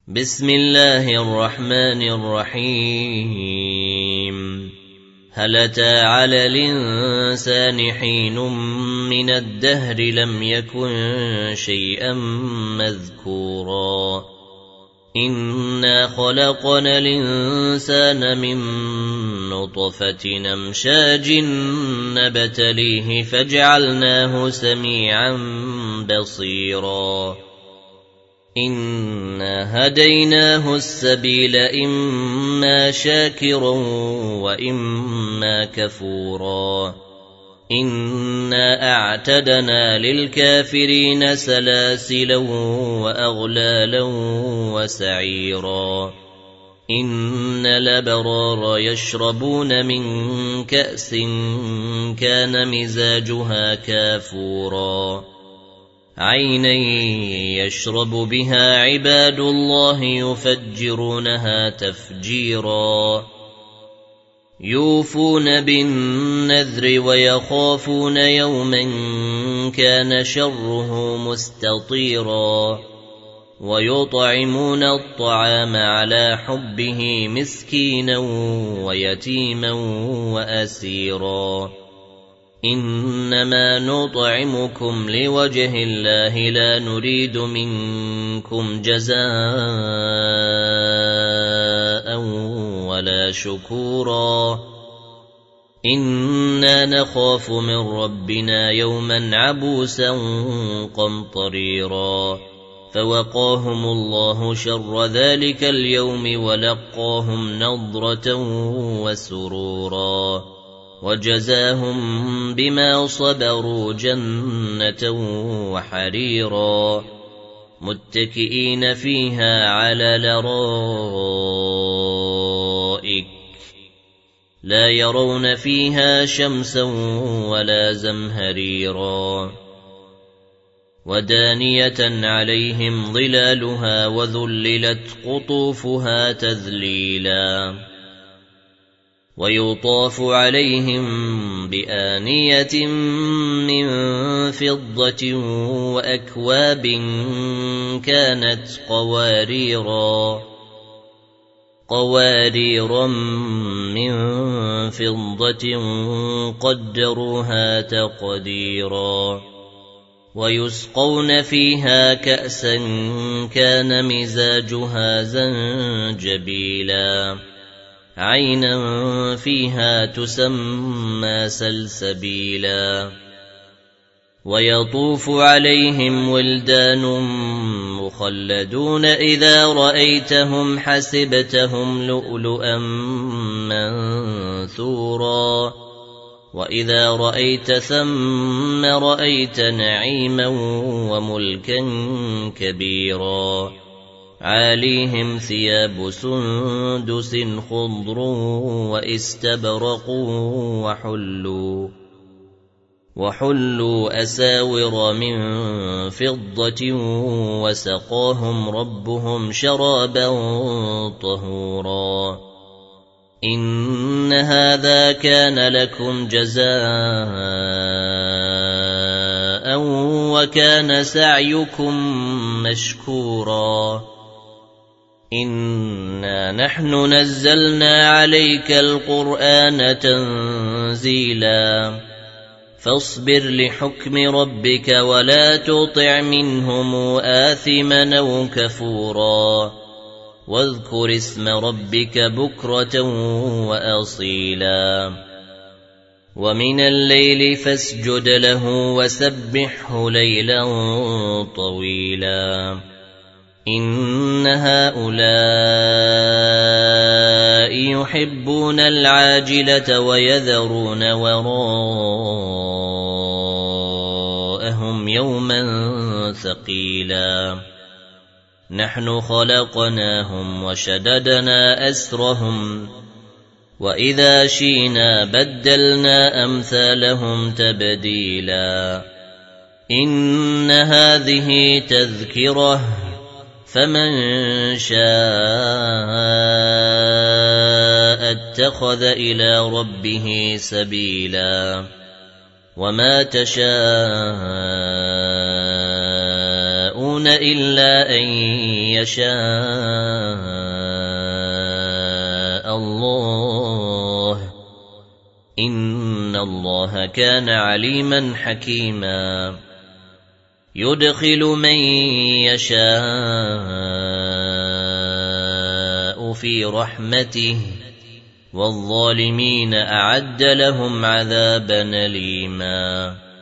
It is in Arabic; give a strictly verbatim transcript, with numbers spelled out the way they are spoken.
بسم الله الرحمن الرحيم هل أتى على الإنسان حين من الدهر لم يكن شيئا مذكورا إنا خلقنا الإنسان من نطفة أمشاج نبتليه فجعلناه سميعا بصيرا إنا هديناه السبيل إما شاكرا وإما كفورا إنا أعتدنا للكافرين سلاسلا وأغلالا وسعيرا إن الأبرار يشربون من كأس كان مزاجها كافورا عينا يشرب بها عباد الله يفجرونها تفجيرا يوفون بالنذر ويخافون يوما كان شره مستطيرا ويطعمون الطعام على حبه مسكينا ويتيما وأسيرا إنما نطعمكم لوجه الله لا نريد منكم جزاء ولا شكورا إنا نخاف من ربنا يوما عبوسا قمطريرا فوقاهم الله شر ذلك اليوم ولقاهم نضرة وسرورا وجزاهم بما صبروا جنة وحريرا متكئين فيها على الأرائك لا يرون فيها شمسا ولا زمهريرا ودانية عليهم ظلالها وذللت قطوفها تذليلا ويطاف عليهم بآنية من فضة وأكواب كانت قواريرا قواريرا من فضة قدروها تقديرا ويسقون فيها كأسا كان مزاجها زنجبيلا عينا فيها تسمى سلسبيلا ويطوف عليهم ولدان مخلدون إذا رأيتهم حسبتهم لؤلؤا منثورا وإذا رأيت ثم رأيت نعيما وملكا كبيرا عاليهم ثياب سندس خضر واستبرق وحلوا وحلوا أساور من فضة وسقاهم ربهم شرابا طهورا إن هذا كان لكم جزاء وكان سعيكم مشكورا إنا نحن نزلنا عليك القرآن تنزيلا فاصبر لحكم ربك ولا تطع منهم آثما أو كفورا واذكر اسم ربك بكرة وأصيلا ومن الليل فاسجد له وسبحه ليلا طويلا إن هؤلاء يحبون العاجلة ويذرون وراءهم يوما ثقيلا نحن خلقناهم وشددنا أسرهم وإذا شينا بدلنا أمثالهم تبديلا إن هذه تذكرة فمن شاء اتخذ إلى ربه سبيلا وما تشاءون يشاءون إلا أن يشاء الله إن الله كان عليما حكيما يدخل من يشاء في رحمته والظالمين أعد لهم عذابا أليما